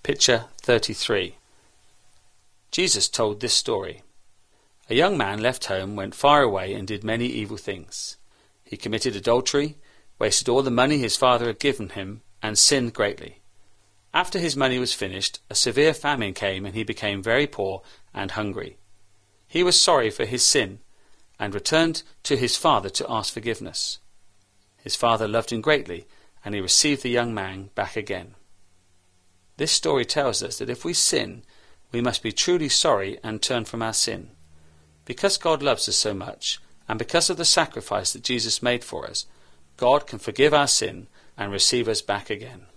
Picture 33. Jesus told this story. A young man left home, went far away, and did many evil things. He committed adultery, wasted all the money his father had given him, and sinned greatly. After his money was finished, a severe famine came, and he became very poor and hungry. He was sorry for his sin, and returned to his father to ask forgiveness. His father loved him greatly, and he received the young man back again. This story tells us that if we sin, we must be truly sorry and turn from our sin. Because God loves us so much, and because of the sacrifice that Jesus made for us, God can forgive our sin and receive us back again.